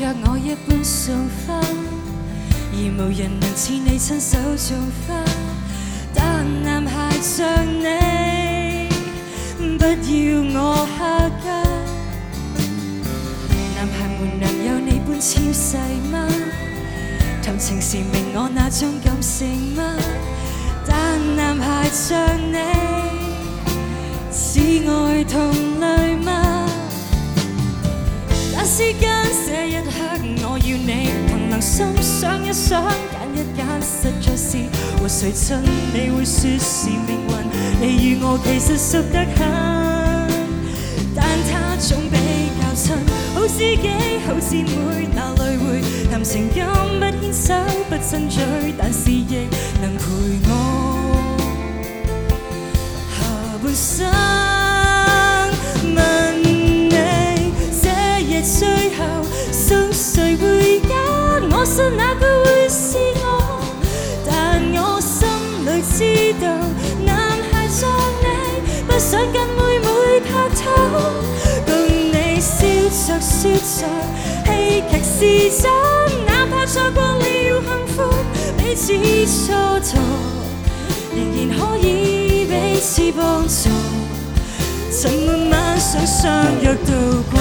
若我一般送花，而無人能似你親手種花。但男孩像你，不要我下嫁。男孩們能有你般纖細嗎？談情時明我那種感性嗎？但男孩像你，是愛同類嗎？但時間這一刻，我要你憑良心想一想，揀一揀，實在是和誰襯？你會說是命運，你與我其實熟得很，但他總比較親，好知己好姊妹，哪裏會談情感不牽手不親嘴，但是亦能陪我下半生。問你這夜最後送誰回家？我信那個會是我，但我心裏知道，男孩像你，不想跟妹妹拍拖，共你笑着說着戲劇是真，哪怕錯過了幸福，彼此蹉跎，仍然可以彼此幫助，沉悶晚上相約度過。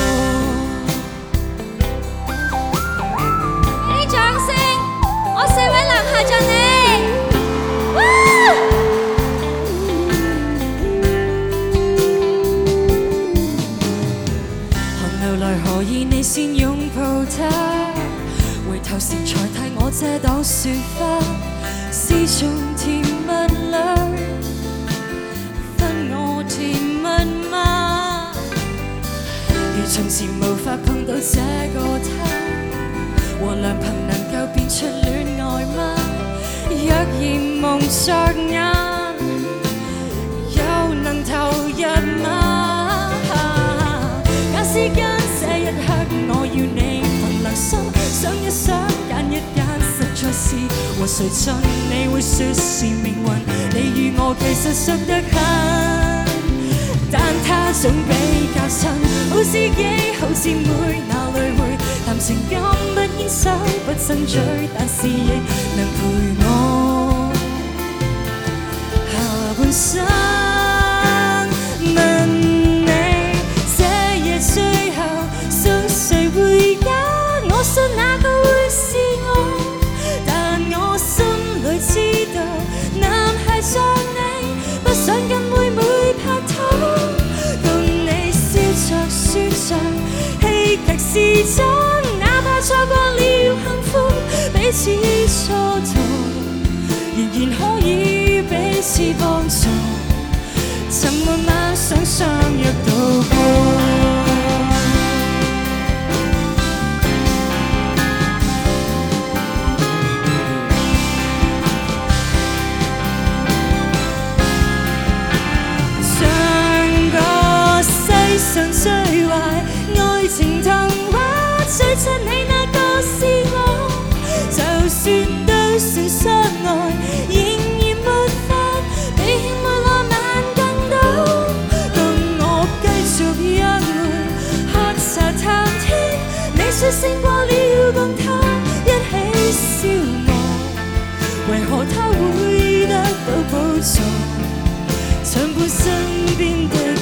掌聲，我4位男孩像你。 寒流來何以你先擁抱他？回頭時才替我遮擋雪花，是從甜蜜裏分我甜蜜嗎？如從前無法碰到這個他，和良朋能夠變出戀愛嗎？若然蒙着眼，又能投入嗎？假時間這一刻，我要你憑良心想一想，揀一揀，實在是和誰襯？你會說是命運，你與我其實熟得很，但他總比較親，好知己好姊妹，哪裏會談情感不牽手不親嘴，但是亦能陪我下半生。問你這夜最後送誰回家？我信那個會是我，但我心裏知道，男孩像你，不想跟妹妹拍拖，共你笑着說着戲劇是真，哪怕錯過了幸福，彼此蹉跎，仍然可以彼此幫助，沉悶晚上相約度過。世上最壞愛情童話，最襯你那個是我，就算對船相愛，仍然沒法比兄妹浪漫更多。共我繼續約會，喝茶談天，你說勝過了共他一起消磨，為何他會得到寶藏，長伴身邊的